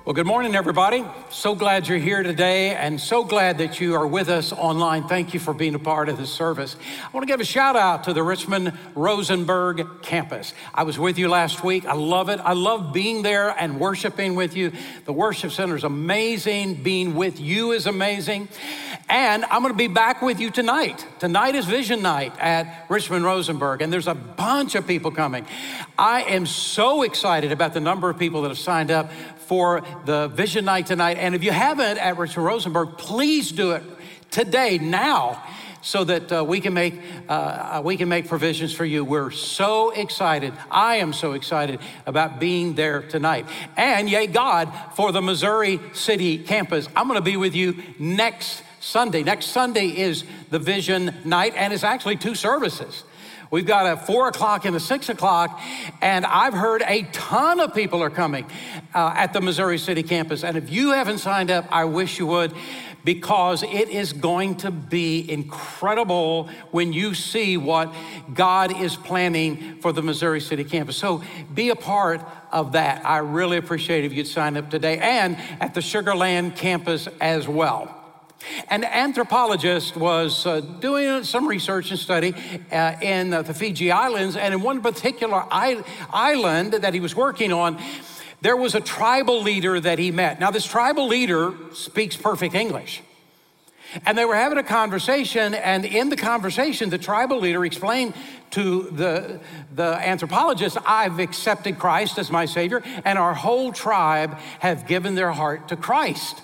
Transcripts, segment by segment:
Well, good morning, everybody. So glad you're here today and so glad that you are with us online. Thank you for being a part of this service. I want to give a shout out to the Richmond Rosenberg campus. I was with you last week. I love it. I love being there and worshiping with you. The worship center is amazing. Being with you is amazing. And I'm going to be back with you tonight. Tonight is Vision Night at Richmond Rosenberg, and there's a bunch of people coming. I am so excited about the number of people that have signed up for the Vision Night tonight. And if you haven't at Richmond Rosenberg, please do it today, now, so that we can make provisions for you. We're so excited. I am so excited about being there tonight. And yay God for the Missouri City campus. I'm going to be with you next Sunday. Next Sunday is the Vision Night, and it's actually two services. We've got a 4 o'clock and a 6 o'clock, and I've heard a ton of people are coming at the Missouri City campus. And if you haven't signed up, I wish you would, because it is going to be incredible when you see what God is planning for the Missouri City campus. So be a part of that. I really appreciate it if you'd sign up today, and at the Sugar Land campus as well. An anthropologist was doing some research and study in the Fiji Islands, and in one particular island that he was working on, there was a tribal leader that he met. Now, this tribal leader speaks perfect English. And they were having a conversation, and in the conversation, the tribal leader explained to the anthropologist, I've accepted Christ as my Savior, and our whole tribe have given their heart to Christ.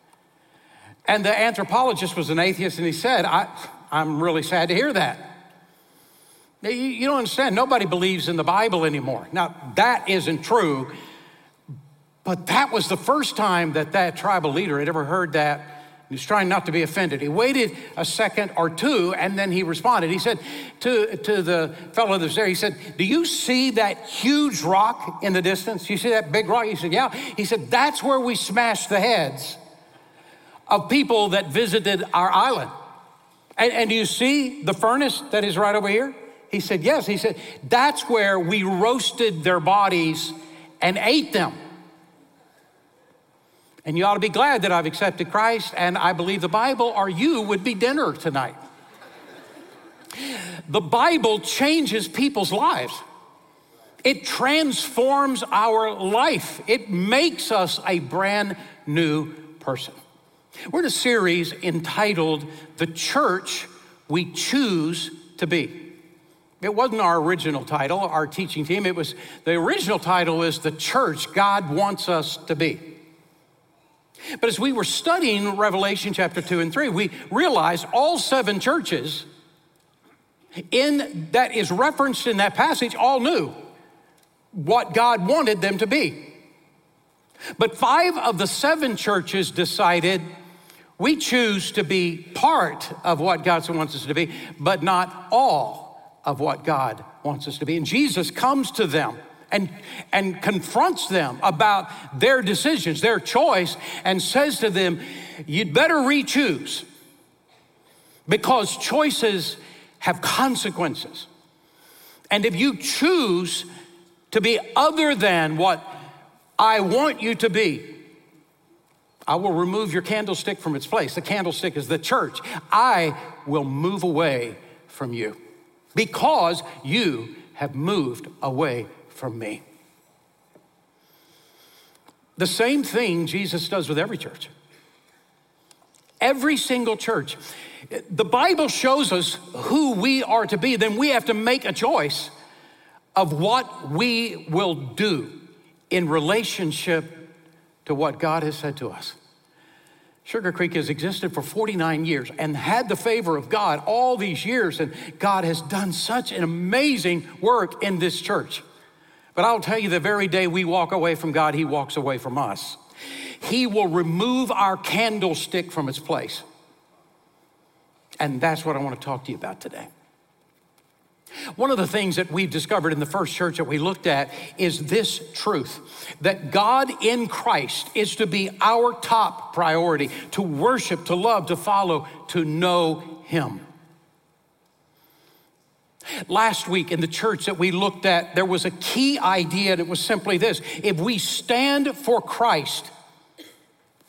And the anthropologist was an atheist, and he said, I'm really sad to hear that. You don't understand, nobody believes in the Bible anymore. Now, that isn't true, but that was the first time that tribal leader had ever heard that. He was trying not to be offended. He waited a second or two, and then he responded. He said to the fellow that was there, he said, do you see that huge rock in the distance? You see that big rock? He said, yeah. He said, that's where we smashed the heads of people that visited our island. And do you see the furnace that is right over here? He said, yes. He said, that's where we roasted their bodies and ate them. And you ought to be glad that I've accepted Christ, and I believe the Bible or you would be dinner tonight. The Bible changes people's lives. It transforms our life. It makes us a brand new person. We're in a series entitled, The Church We Choose to Be. It wasn't our original title, our teaching team. The original title is The Church God Wants Us to Be. But as we were studying Revelation chapter 2 and 3, we realized all 7 churches that is referenced in that passage all knew what God wanted them to be. But 5 of the 7 churches decided, we choose to be part of what God wants us to be, but not all of what God wants us to be. And Jesus comes to them and confronts them about their decisions, their choice, and says to them, you'd better re-choose, because choices have consequences. And if you choose to be other than what I want you to be, I will remove your candlestick from its place. The candlestick is the church. I will move away from you because you have moved away from me. The same thing Jesus does with every church. Every single church. The Bible shows us who we are to be. Then we have to make a choice of what we will do in relationship to what God has said to us. Sugar Creek has existed for 49 years and had the favor of God all these years, and God has done such an amazing work in this church. But I'll tell you, the very day we walk away from God, He walks away from us. He will remove our candlestick from its place. And that's what I want to talk to you about today. One of the things that we've discovered in the first church that we looked at is this truth, that God in Christ is to be our top priority, to worship, to love, to follow, to know Him. Last week in the church that we looked at, there was a key idea, and it was simply this: if we stand for Christ,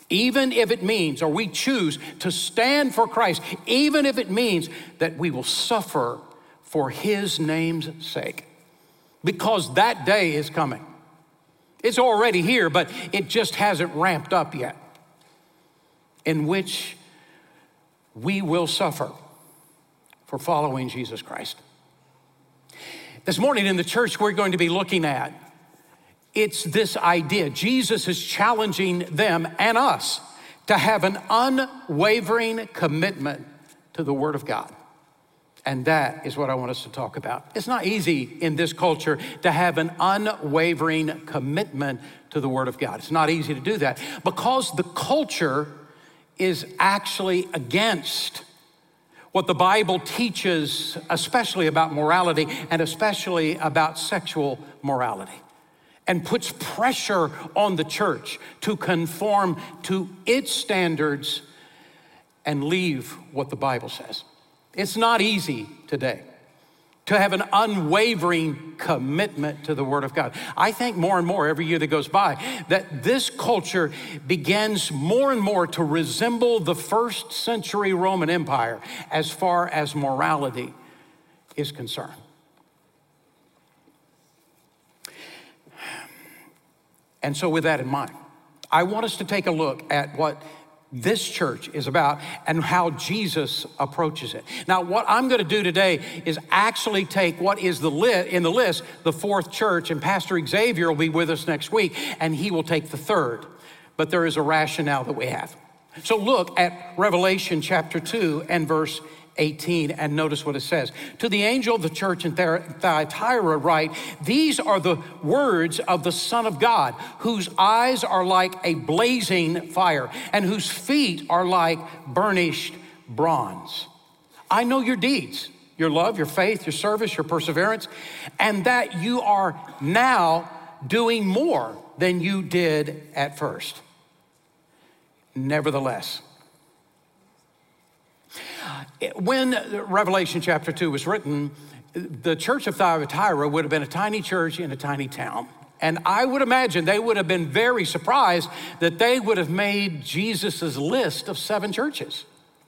even if it means, or we choose to stand for Christ, even if it means that we will suffer for his name's sake, because that day is coming. It's already here, but it just hasn't ramped up yet, in which we will suffer for following Jesus Christ. This morning in the church, we're going to be looking at, it's this idea. Jesus is challenging them and us to have an unwavering commitment to the Word of God. And that is what I want us to talk about. It's not easy in this culture to have an unwavering commitment to the Word of God. It's not easy to do that because the culture is actually against what the Bible teaches, especially about morality and especially about sexual morality, and puts pressure on the church to conform to its standards and leave what the Bible says. It's not easy today to have an unwavering commitment to the Word of God. I think more and more every year that goes by that this culture begins more and more to resemble the first century Roman Empire as far as morality is concerned. And so with that in mind, I want us to take a look at what this church is about and how Jesus approaches it. Now, what I'm going to do today is actually take what is in the list, the fourth church, and Pastor Xavier will be with us next week, and he will take the third. But there is a rationale that we have. So look at Revelation chapter 2 and verse 18, and notice what it says. To the angel of the church in Thyatira write, these are the words of the Son of God, whose eyes are like a blazing fire, and whose feet are like burnished bronze. I know your deeds, your love, your faith, your service, your perseverance, and that you are now doing more than you did at first. Nevertheless, when Revelation chapter 2 was written, the church of Thyatira would have been a tiny church in a tiny town. And I would imagine they would have been very surprised that they would have made Jesus's list of 7 churches.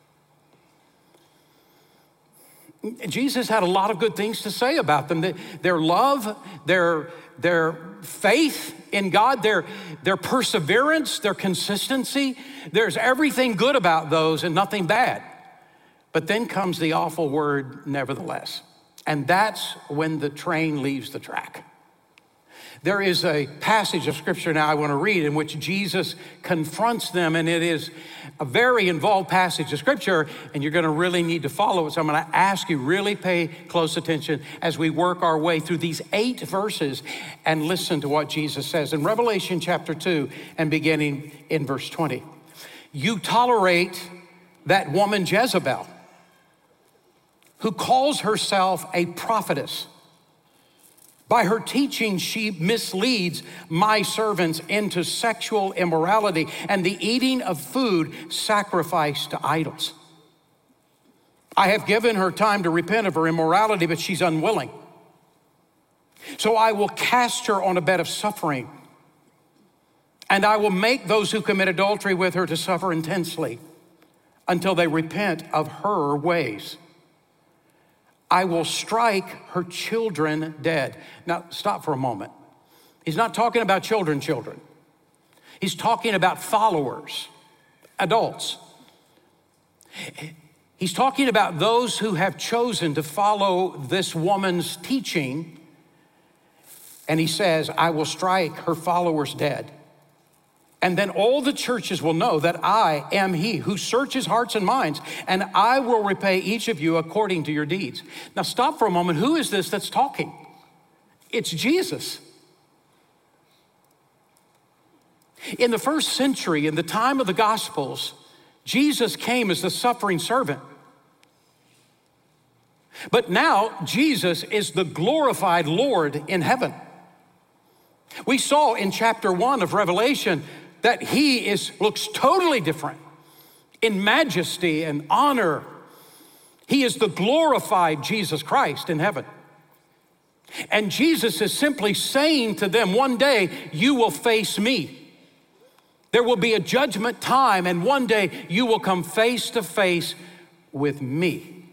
Jesus had a lot of good things to say about them. Their love, their faith in God, their perseverance, their consistency. There's everything good about those and nothing bad. But then comes the awful word, nevertheless. And that's when the train leaves the track. There is a passage of scripture now I want to read in which Jesus confronts them, and it is a very involved passage of scripture, and you're going to really need to follow it. So I'm going to ask you really pay close attention as we work our way through these 8 verses and listen to what Jesus says. In Revelation chapter 2 and beginning in verse 20, you tolerate that woman Jezebel, who calls herself a prophetess. By her teaching, she misleads my servants into sexual immorality and the eating of food sacrificed to idols. I have given her time to repent of her immorality, but she's unwilling. So I will cast her on a bed of suffering, and I will make those who commit adultery with her to suffer intensely until they repent of her ways. I will strike her children dead. Now, stop for a moment. He's not talking about children. He's talking about followers, adults. He's talking about those who have chosen to follow this woman's teaching. And he says, I will strike her followers dead. And then all the churches will know that I am he who searches hearts and minds, and I will repay each of you according to your deeds. Now stop for a moment. Who is this that's talking? It's Jesus. In the first century, in the time of the Gospels, Jesus came as the suffering servant. But now Jesus is the glorified Lord in heaven. We saw in chapter 1 of Revelation that he looks totally different in majesty and honor. He is the glorified Jesus Christ in heaven. And Jesus is simply saying to them, one day you will face me. There will be a judgment time, and one day you will come face to face with me.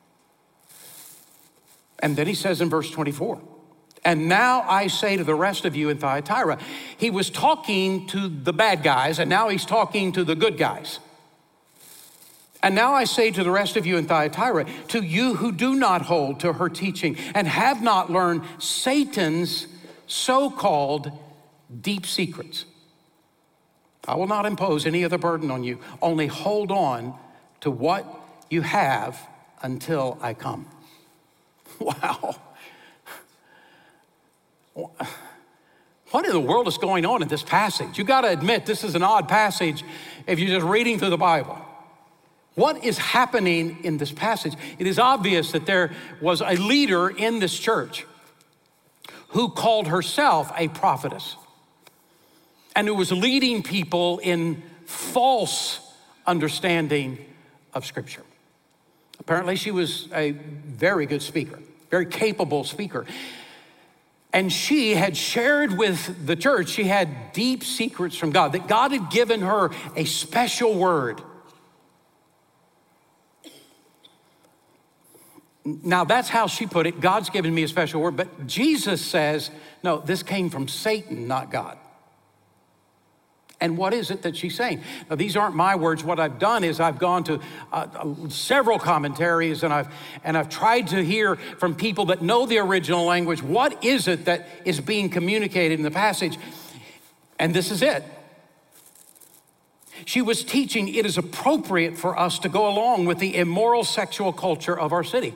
And then he says in verse 24, and now I say to the rest of you in Thyatira. He was talking to the bad guys, and now he's talking to the good guys. And now I say to the rest of you in Thyatira, to you who do not hold to her teaching and have not learned Satan's so-called deep secrets, I will not impose any other burden on you. Only hold on to what you have until I come. Wow. What in the world is going on in this passage? You got to admit, this is an odd passage if you're just reading through the Bible. What is happening in this passage? It is obvious that there was a leader in this church who called herself a prophetess and who was leading people in false understanding of Scripture. Apparently, she was a very good speaker, very capable speaker. And she had shared with the church, she had deep secrets from God, that God had given her a special word. Now, that's how she put it. God's given me a special word. But Jesus says, no, this came from Satan, not God. And what is it that she's saying? Now, these aren't my words. What I've done is I've gone to several commentaries, and I've tried to hear from people that know the original language. What is it that is being communicated in the passage? And this is it. She was teaching it is appropriate for us to go along with the immoral sexual culture of our city.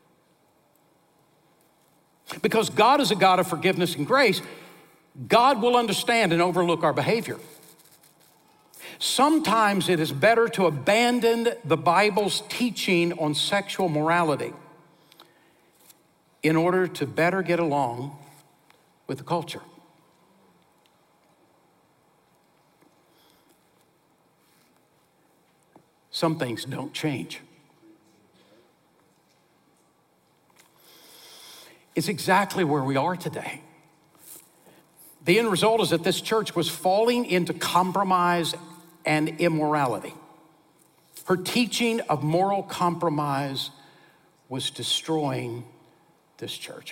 Because God is a God of forgiveness and grace, God will understand and overlook our behavior. Sometimes it is better to abandon the Bible's teaching on sexual morality in order to better get along with the culture. Some things don't change. It's exactly where we are today. The end result is that this church was falling into compromise and immorality. Her teaching of moral compromise was destroying this church.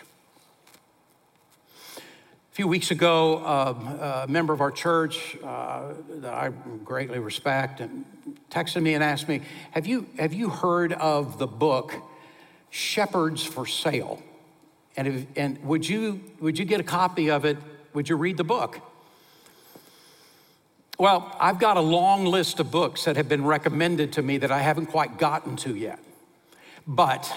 A few weeks ago, a member of our church that I greatly respect and texted me and asked me, have you heard of the book Shepherds for Sale? And would you get a copy of it? Would you read the book? Well, I've got a long list of books that have been recommended to me that I haven't quite gotten to yet. But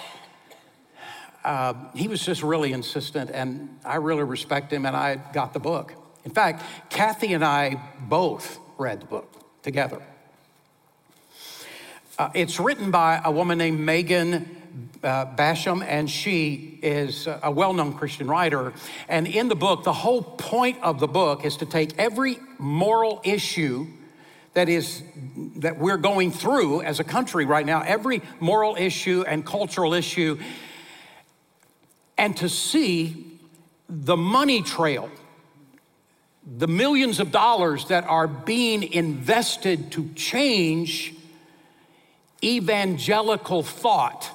he was just really insistent, and I really respect him, and I got the book. In fact, Kathy and I both read the book together. It's written by a woman named Megan Basham, and she is a well-known Christian writer. And in the book, the whole point of the book is to take every moral issue that we're going through as a country right now, every moral issue and cultural issue, and to see the money trail, the millions of dollars that are being invested to change evangelical thought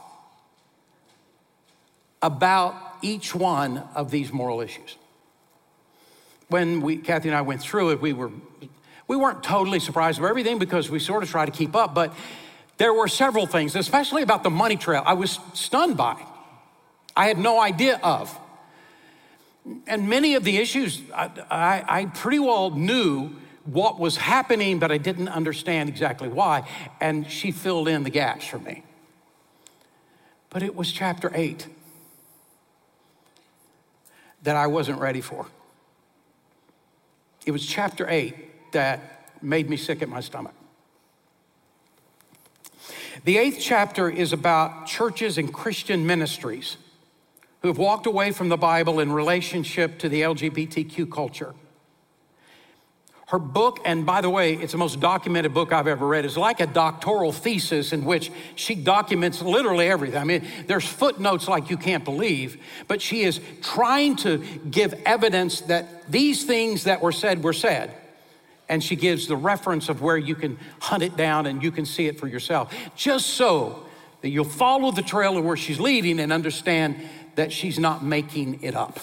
about each one of these moral issues. When Kathy and I went through it, we weren't totally surprised by everything because we sort of try to keep up, but there were several things, especially about the money trail, I was stunned by. I had no idea of. And many of the issues, I pretty well knew what was happening, but I didn't understand exactly why, and she filled in the gaps for me. But it was chapter 8 that I wasn't ready for. It was chapter 8 that made me sick at my stomach. The 8th chapter is about churches and Christian ministries who have walked away from the Bible in relationship to the LGBTQ culture. Her book, and by the way, it's the most documented book I've ever read. It's like a doctoral thesis in which she documents literally everything. I mean, there's footnotes like you can't believe, but she is trying to give evidence that these things that were said, And she gives the reference of where you can hunt it down and you can see it for yourself, just so that you'll follow the trail of where she's leading and understand that she's not making it up.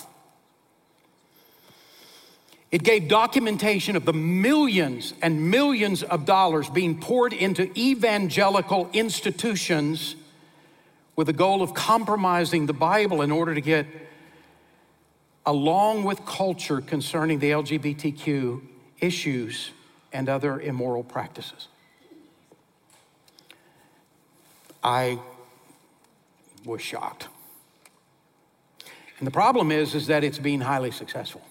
It gave documentation of the millions and millions of dollars being poured into evangelical institutions with the goal of compromising the Bible in order to get along with culture concerning the LGBTQ issues and other immoral practices. I was shocked. And the problem is that it's being highly successful.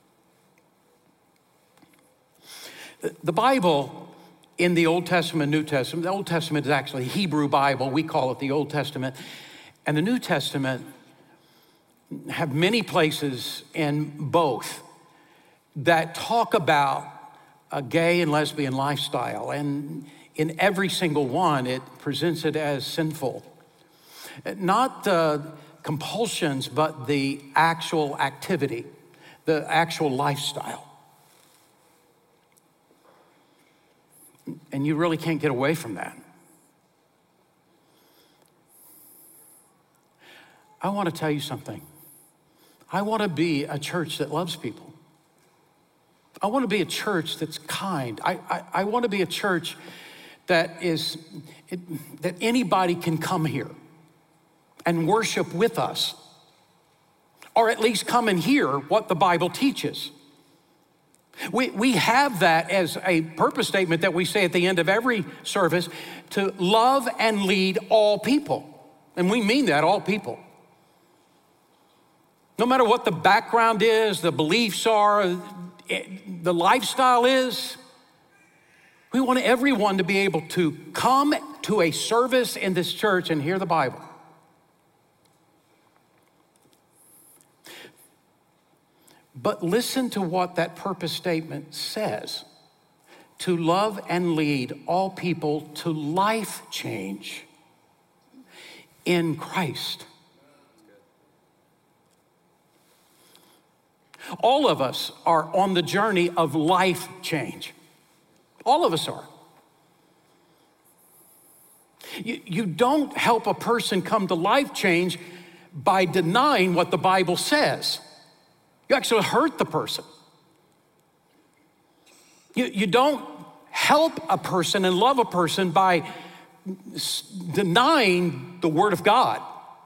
The Bible in the Old Testament, New Testament, the Old Testament is actually Hebrew Bible. We call it the Old Testament. And the New Testament have many places in both that talk about a gay and lesbian lifestyle. And in every single one, it presents it as sinful. Not the compulsions, but the actual activity, the actual lifestyle. And you really can't get away from that. I want to tell you something. I want to be a church that loves people. I want to be a church that's kind. I want to be a church that anybody can come here and worship with us, or at least come and hear what the Bible teaches. We have that as a purpose statement that we say at the end of every service, to love and lead all people. And we mean that, all people. No matter what the background is, the beliefs are, the lifestyle is, we want everyone to be able to come to a service in this church and hear the Bible. But listen to what that purpose statement says: to love and lead all people to life change in Christ. All of us are on the journey of life change. All of us are. You don't help a person come to life change by denying what the Bible says. You actually hurt the person. You don't help a person and love a person by denying the Word of God.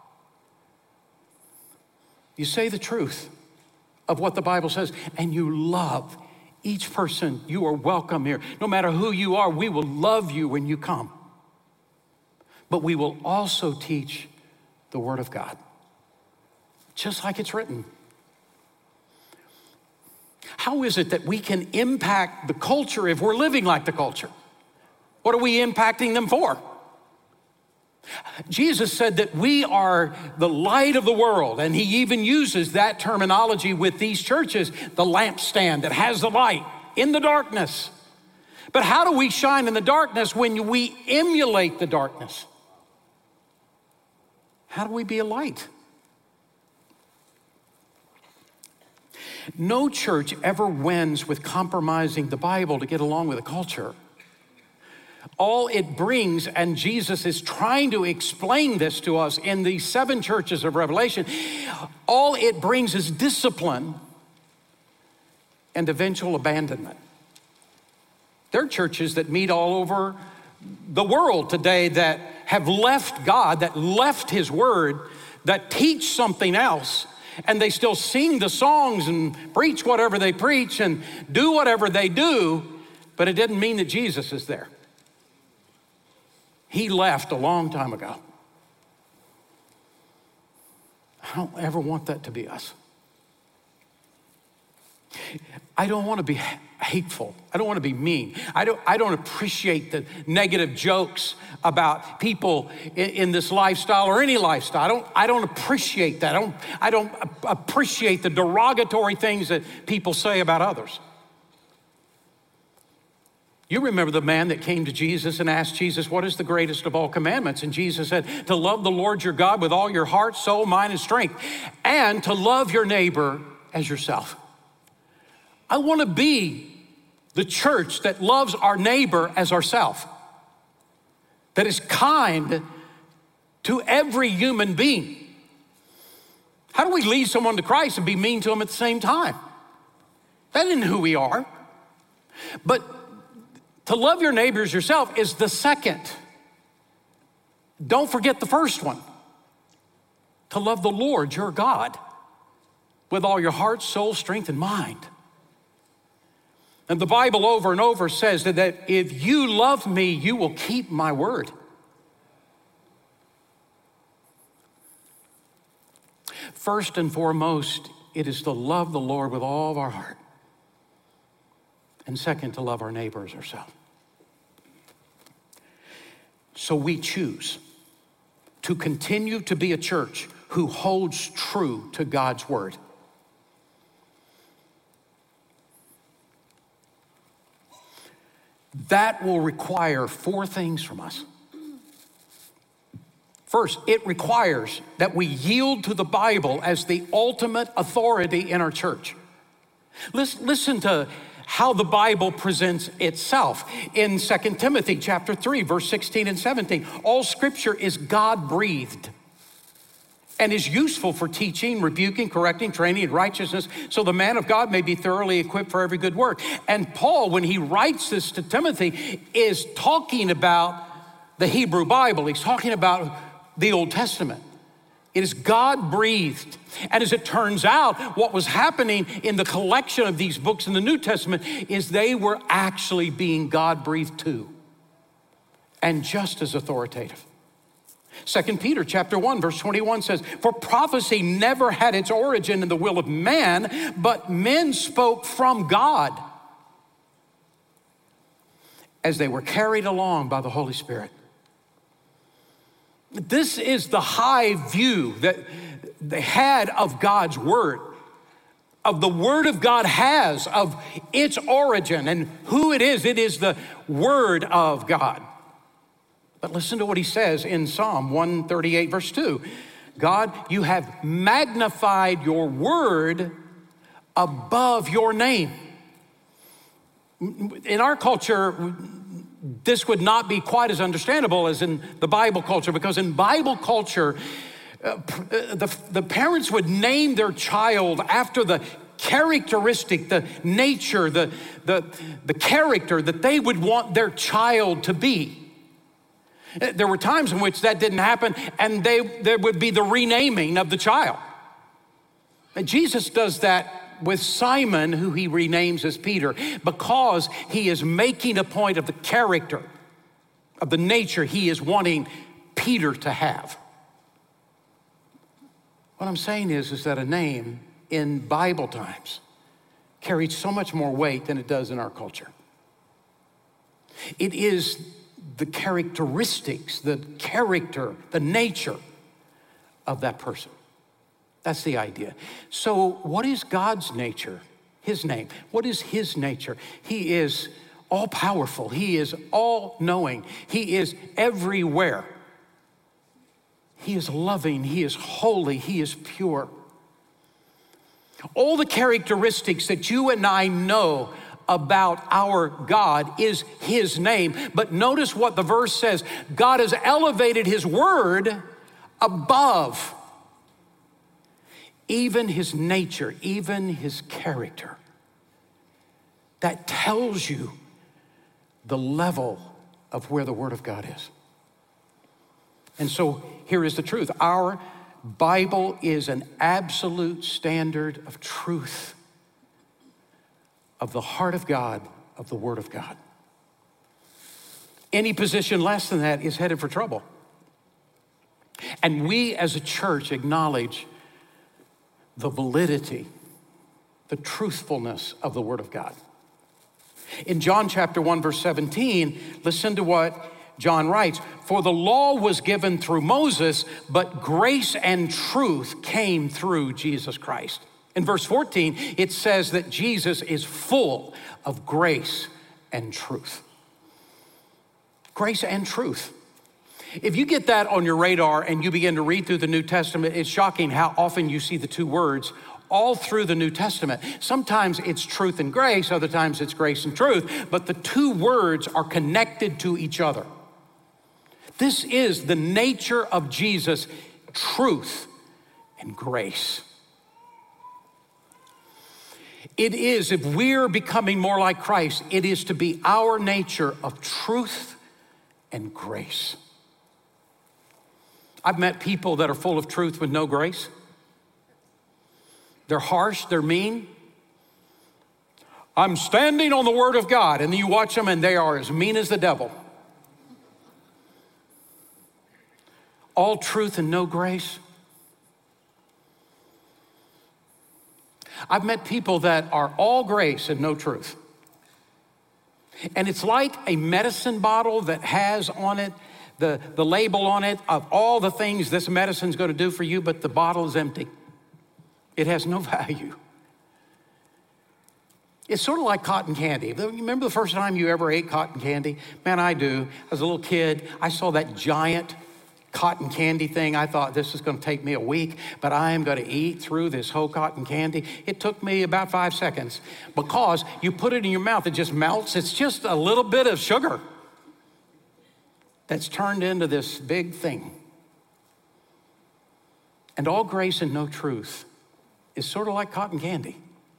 You say the truth of what the Bible says, and you love each person. You are welcome here. No matter who you are, we will love you when you come. But we will also teach the Word of God, just like it's written. How is it that we can impact the culture if we're living like the culture? What are we impacting them for? Jesus said that we are the light of the world, and he even uses that terminology with these churches, the lampstand that has the light in the darkness. But how do we shine in the darkness when we emulate the darkness? How do we be a light? No church ever wins with compromising the Bible to get along with the culture. All it brings, and Jesus is trying to explain this to us in these 7 churches of Revelation, all it brings is discipline and eventual abandonment. There are churches that meet all over the world today that have left God, that left his word, that teach something else, and they still sing the songs and preach whatever they preach and do whatever they do, but it didn't mean that Jesus is there. He left a long time ago. I don't ever want that to be us. I don't want to be hateful. I don't want to be mean. I don't appreciate the negative jokes about people in this lifestyle or any lifestyle. I don't appreciate that. I don't appreciate the derogatory things that people say about others. You remember the man that came to Jesus and asked Jesus, what is the greatest of all commandments? And Jesus said, to love the Lord your God with all your heart, soul, mind, and strength, and to love your neighbor as yourself. I want to be The church that loves our neighbor as ourselves, that is kind to every human being. How do we lead someone to Christ and be mean to them at the same time? That isn't who we are. But to love your neighbors yourself is the second. Don't forget the first one. To love the Lord, your God, with all your heart, soul, strength, and mind. And the Bible over and over says that if you love me, you will keep my word. First and foremost, it is to love the Lord with all of our heart. And second, to love our neighbor as ourselves. So we choose to continue to be a church who holds true to God's word. That will require four things from us. First, it requires that we yield to the Bible as the ultimate authority in our church. Listen to how the Bible presents itself. In 2 Timothy chapter 3, verse 16 and 17, all scripture is God-breathed and is useful for teaching, rebuking, correcting, training in righteousness, so the man of God may be thoroughly equipped for every good work. And Paul, when he writes this to Timothy, is talking about the Hebrew Bible. He's talking about the Old Testament. It is God-breathed. And as it turns out, what was happening in the collection of these books in the New Testament is they were actually being God-breathed too, and just as authoritative. 2 Peter chapter 1, verse 21 says, for prophecy never had its origin in the will of man, but men spoke from God as they were carried along by the Holy Spirit. This is the high view that they had of God's word, of the word of God has, of its origin and who it is. It is the word of God. But listen to what he says in Psalm 138, verse 2. God, you have magnified your word above your name. In our culture, this would not be quite as understandable as in the Bible culture, because in Bible culture, the parents would name their child after the characteristic, the nature, the character that they would want their child to be. There were times in which that didn't happen, and there would be the renaming of the child. And Jesus does that with Simon, who he renames as Peter, because he is making a point of the character, of the nature he is wanting Peter to have. What I'm saying is that a name in Bible times carried so much more weight than it does in our culture. It is the characteristics, the character, the nature of that person. That's the idea. So what is God's nature? His name. What is his nature? He is all-powerful. He is all-knowing. He is everywhere. He is loving. He is holy. He is pure. All the characteristics that you and I know about our God is his name. But notice what the verse says. God has elevated his word above even his nature, even his character. That tells you the level of where the word of God is. And so here is the truth. Our Bible is an absolute standard of truth, of the heart of God, of the word of God. Any position less than that is headed for trouble. And we as a church acknowledge the validity, the truthfulness of the word of God. In John chapter 1, verse 17, listen to what John writes. For the law was given through Moses, but grace and truth came through Jesus Christ. In verse 14, it says that Jesus is full of grace and truth. Grace and truth. If you get that on your radar and you begin to read through the New Testament, it's shocking how often you see the two words all through the New Testament. Sometimes it's truth and grace, other times it's grace and truth, but the two words are connected to each other. This is the nature of Jesus, truth and grace. It is, if we're becoming more like Christ, it is to be our nature of truth and grace. I've met people that are full of truth with no grace. They're harsh, they're mean. I'm standing on the word of God, and then you watch them and they are as mean as the devil. All truth and no grace. I've met people that are all grace and no truth. And it's like a medicine bottle that has on it the label on it of all the things this medicine's going to do for you, but the bottle is empty. It has no value. It's sort of like cotton candy. You remember the first time you ever ate cotton candy? Man, I do. I was a little kid. I saw that giant cotton candy thing. I thought this is going to take me a week, but I am going to eat through this whole cotton candy. It took me about 5 seconds because you put it in your mouth, it just melts. It's just a little bit of sugar that's turned into this big thing. And all grace and no truth is sort of like cotton candy.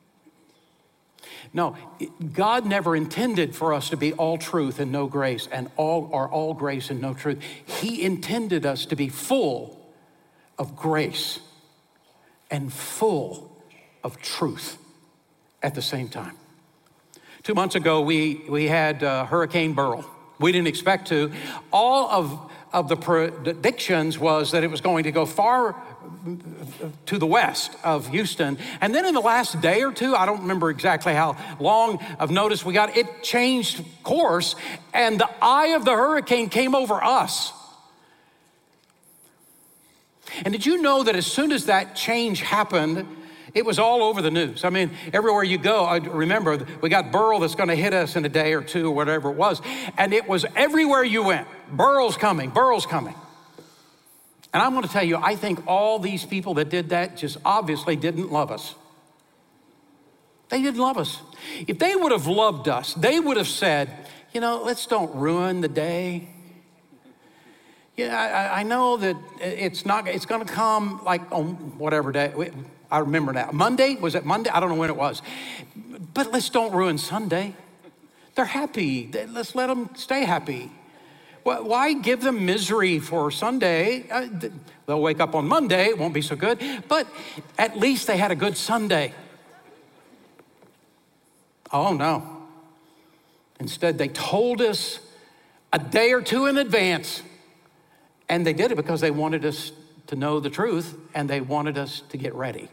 No, God never intended for us to be all truth and no grace and all grace and no truth. He intended us to be full of grace and full of truth at the same time. 2 months ago, we had Hurricane Beryl. We didn't expect to. All of the predictions was that it was going to go far to the west of Houston. And then in the last day or two, I don't remember exactly how long of notice we got, it changed course and the eye of the hurricane came over us. And did you know that as soon as that change happened, it was all over the news? I mean, everywhere you go, I remember we got Beryl that's going to hit us in a day or two or whatever it was. And it was everywhere you went. Beryl's coming, Beryl's coming. And I'm going to tell you, I think all these people that did that just obviously didn't love us. They didn't love us. If they would have loved us, they would have said, you know, let's don't ruin the day. Yeah, I know that it's going to come like on whatever day. I remember now. Monday? Was it Monday? I don't know when it was. But let's don't ruin Sunday. They're happy. Let's let them stay happy. Why give them misery for Sunday? They'll wake up on Monday. It won't be so good. But at least they had a good Sunday. Oh, no. Instead, they told us a day or two in advance. And they did it because they wanted us to know the truth and they wanted us to get ready.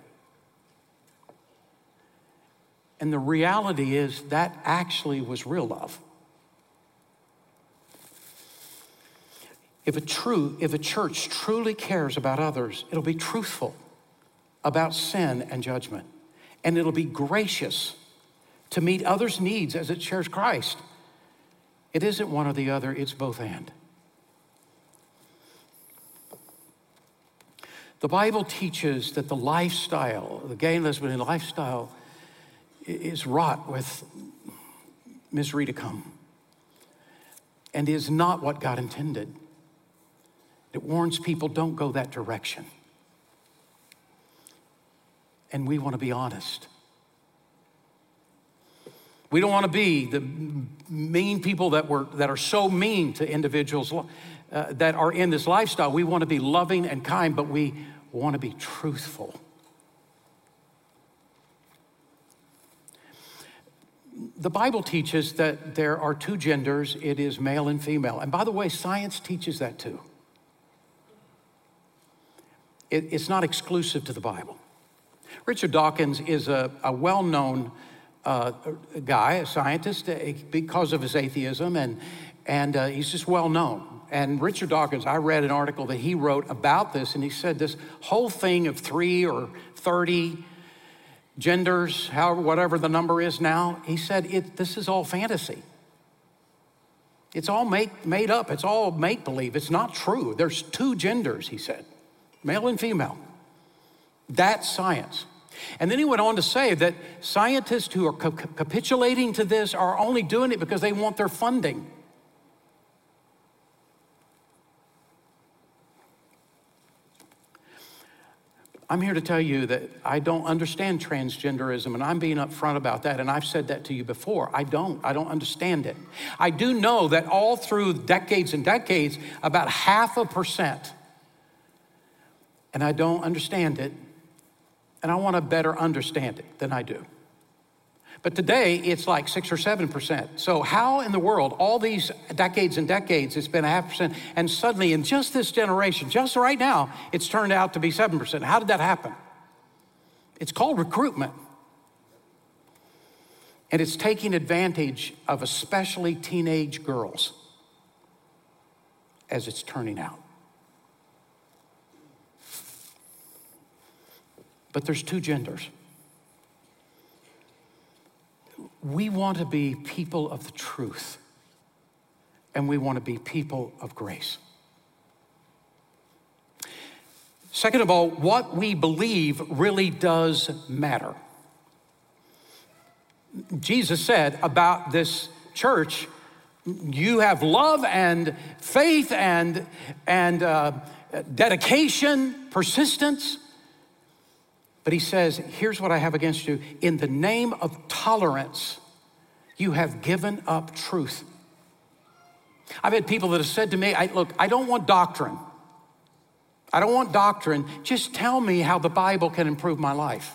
And the reality is that actually was real love. If a church truly cares about others, it'll be truthful about sin and judgment. And it'll be gracious to meet others' needs as it shares Christ. It isn't one or the other, it's both and. The Bible teaches that the lifestyle, the gay and lesbian lifestyle, is wrought with misery to come and is not what God intended. It warns people, don't go that direction. And we want to be honest. We don't want to be the mean people that are so mean to individuals that are in this lifestyle. We want to be loving and kind, but we want to be truthful. The Bible teaches that there are two genders. It is male and female. And by the way, science teaches that too. It's not exclusive to the Bible. Richard Dawkins is a well-known guy, a scientist, because of his atheism, and he's just well-known. And Richard Dawkins, I read an article that he wrote about this, and he said this whole thing of 3 or 30 genders, however, whatever the number is now, he said this is all fantasy. It's all made up. It's all make-believe. It's not true. There's 2 genders, he said, male and female. That's science. And then he went on to say that scientists who are capitulating to this are only doing it because they want their funding. I'm here to tell you that I don't understand transgenderism, and I'm being upfront about that, and I've said that to you before. I don't understand it. I do know that all through decades and decades, about 0.5%, and I don't understand it, and I want to better understand it than I do. But today, it's like 6 or 7%. So how in the world, all these decades and decades, it's been 0.5%, and suddenly in just this generation, just right now, it's turned out to be 7%. How did that happen? It's called recruitment. And it's taking advantage of especially teenage girls, as it's turning out. But there's two genders. We want to be people of the truth, and we want to be people of grace. Second of all, what we believe really does matter. Jesus said about this church, you have love and faith and dedication, persistence. But he says, here's what I have against you. In the name of tolerance, you have given up truth. I've had people that have said to me, look, I don't want doctrine. I don't want doctrine. Just tell me how the Bible can improve my life.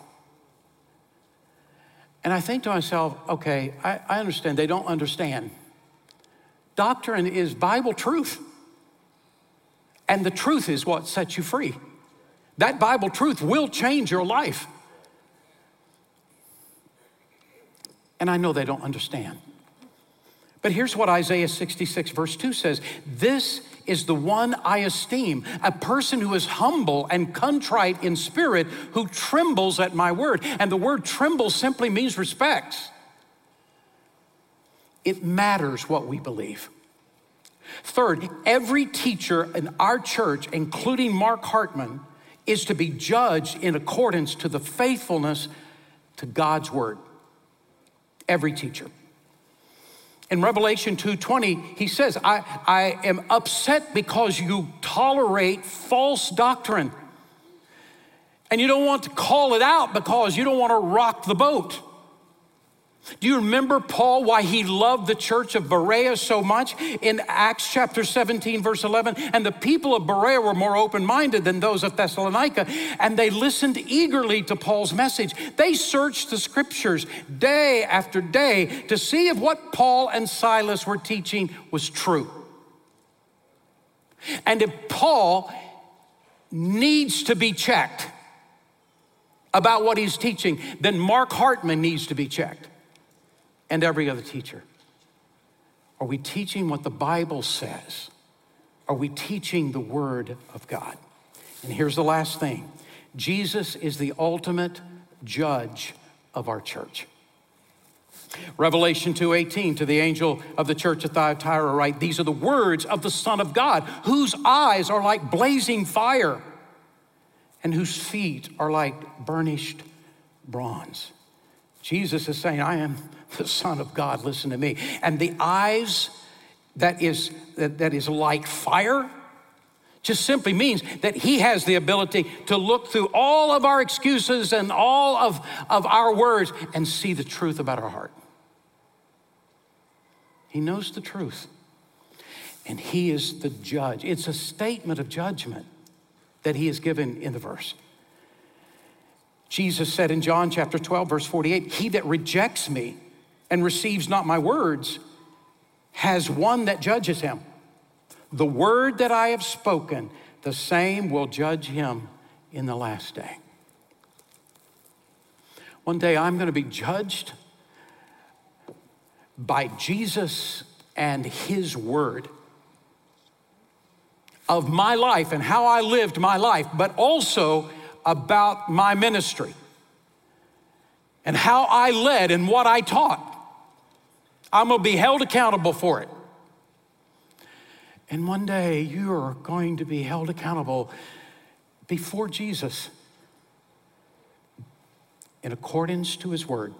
And I think to myself, okay, I understand. They don't understand. Doctrine is Bible truth. And the truth is what sets you free. That Bible truth will change your life. And I know they don't understand. But here's what Isaiah 66 verse 2 says. This is the one I esteem, a person who is humble and contrite in spirit, who trembles at my word. And the word tremble simply means respects. It matters what we believe. Third, every teacher in our church, including Mark Hartman, is to be judged in accordance to the faithfulness to God's word. Every teacher. In Revelation 2:20, he says, I am upset because you tolerate false doctrine. And you don't want to call it out because you don't want to rock the boat. Do you remember Paul, why he loved the church of Berea so much? In Acts chapter 17, verse 11, and the people of Berea were more open-minded than those of Thessalonica, and they listened eagerly to Paul's message. They searched the scriptures day after day to see if what Paul and Silas were teaching was true. And if Paul needs to be checked about what he's teaching, then Mark Hartman needs to be checked. And every other teacher. Are we teaching what the Bible says? Are we teaching the Word of God? And here's the last thing. Jesus is the ultimate judge of our church. Revelation 2:18, to the angel of the church at Thyatira write, these are the words of the Son of God, whose eyes are like blazing fire and whose feet are like burnished bronze. Jesus is saying, I am the Son of God, listen to me. And the eyes that is like fire just simply means that he has the ability to look through all of our excuses and all of our words and see the truth about our heart. He knows the truth. And he is the judge. It's a statement of judgment that he has given in the verse. Jesus said in John chapter 12, verse 48, he that rejects me and receives not my words has one that judges him. The word that I have spoken, the same will judge him in the last day. One day I'm going to be judged by Jesus and his word of my life and how I lived my life, but also about my ministry and how I led and what I taught. I'm going to be held accountable for it. And one day you're going to be held accountable before Jesus. in accordance to his word.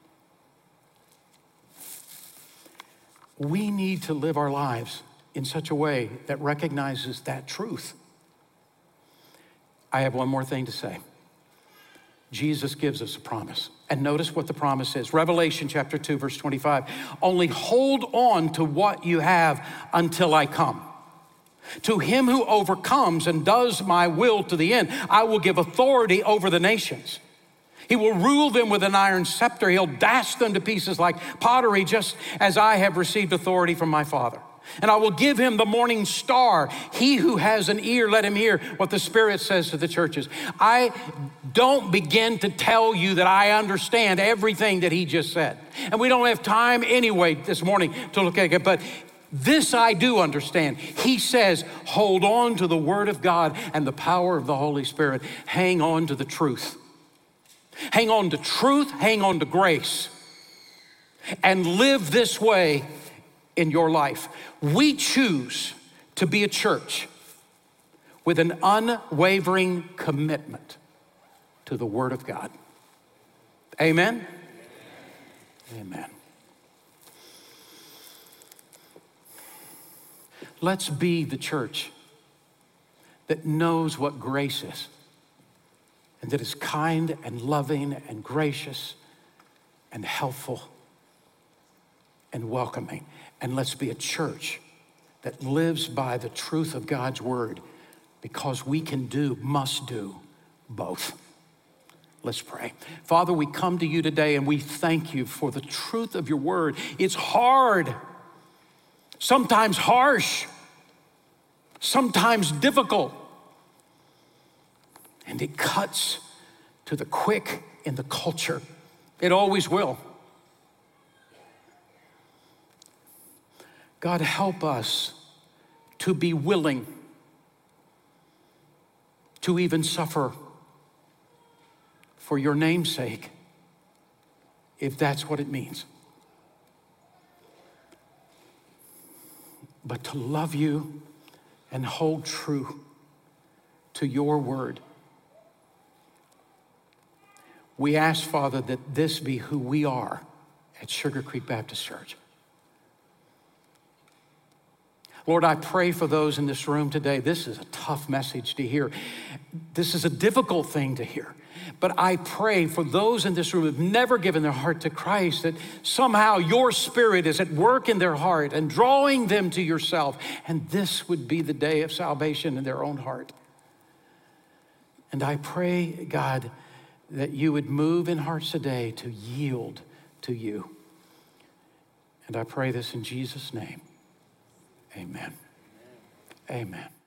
We need to live our lives in such a way that recognizes that truth. I have one more thing to say. Jesus gives us a promise. And notice what the promise is. Revelation chapter 2, verse 25. Only hold on to what you have until I come. To him who overcomes and does my will to the end, I will give authority over the nations. He will rule them with an iron scepter. He'll dash them to pieces like pottery, just as I have received authority from my Father. And I will give him the morning star. He who has an ear, let him hear what the Spirit says to the churches. I don't begin to tell you that I understand everything that he just said. And we don't have time anyway this morning to look at it, but this I do understand. He says, hold on to the word of God and the power of the Holy Spirit. Hang on to the truth. Hang on to truth, hang on to grace, and live this way in your life. We choose to be a church with an unwavering commitment to the Word of God. Amen? Amen. Let's be the church that knows what grace is, and that is kind and loving and gracious and helpful and welcoming. And let's be a church that lives by the truth of God's word, because we must do both. Let's pray. Father, we come to you today and we thank you for the truth of your word. It's hard, sometimes harsh, sometimes difficult, and it cuts to the quick in the culture. It always will. God, help us to be willing to even suffer for your name's sake, if that's what it means. But to love you and hold true to your word. We ask, Father, that this be who we are at Sugar Creek Baptist Church. Lord, I pray for those in this room today. This is a tough message to hear. This is a difficult thing to hear. But I pray for those in this room who have never given their heart to Christ, that somehow your Spirit is at work in their heart and drawing them to yourself. And this would be the day of salvation in their own heart. And I pray, God, that you would move in hearts today to yield to you. And I pray this in Jesus' name. Amen. Amen.